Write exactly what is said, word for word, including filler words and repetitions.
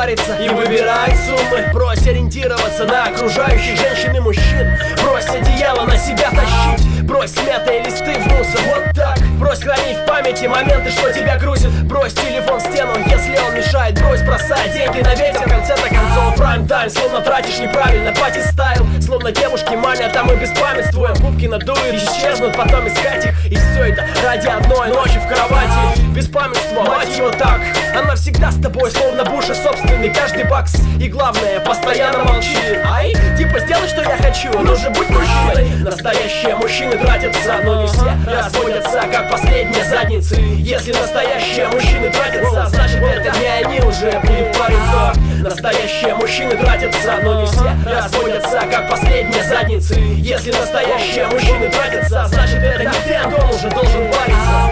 париться и выбирать суммы. Брось ориентироваться на окружающих женщин и мужчин. Брось одеяло на себя тащить. Брось смятые листы в мусор, вот так. Брось хранить в памяти моменты, что тебя грузит. Брось телефон в стену, если он мешает. Брось бросать деньги на ветер, в конце-то концов прайм тайм. Словно тратишь неправильно, пати стайл. Словно девушки манят, а мы беспамятствуем. Губки надуют, исчезнут, потом искать их. И все это ради одной ночи в кровати. Беспамятство, мать его так. Она всегда с тобой, словно Буша собственный. Каждый бакс, и главное, постоянно молчит. Ай, типа сделай, что я хочу, ну же будь мужчиной. Настоящие мужчины тратятся, но не все разводятся, как последние задницы. Если настоящие мужчины тратятся, значит это не они уже будут париться. Настоящие мужчины тратятся, но не все разводятся, как последние задницы. Если настоящие мужчины тратятся, значит это не ты, Антон, уже должен париться.